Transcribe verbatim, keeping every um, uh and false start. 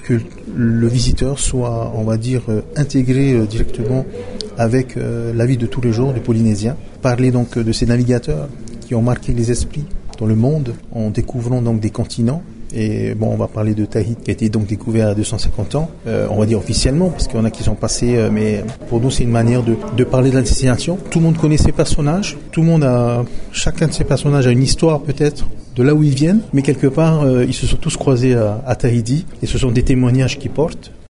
que le visiteur soit, on va dire, intégré directement avec la vie de tous les jours des Polynésiens. Parler donc de ces navigateurs qui ont marqué les esprits dans le monde en découvrant donc des continents. Et bon, on va parler de Tahiti qui a été donc découvert à deux cent cinquante ans, euh, on va dire officiellement, parce qu'il y en a qui sont passés, euh, mais pour nous c'est une manière de, de parler de la destination. Tout le monde connaît ses personnages, tout le monde a, chacun de ces personnages a une histoire peut-être de là où ils viennent, mais quelque part euh, ils se sont tous croisés à, à Tahiti et ce sont des témoignages qu'ils portent.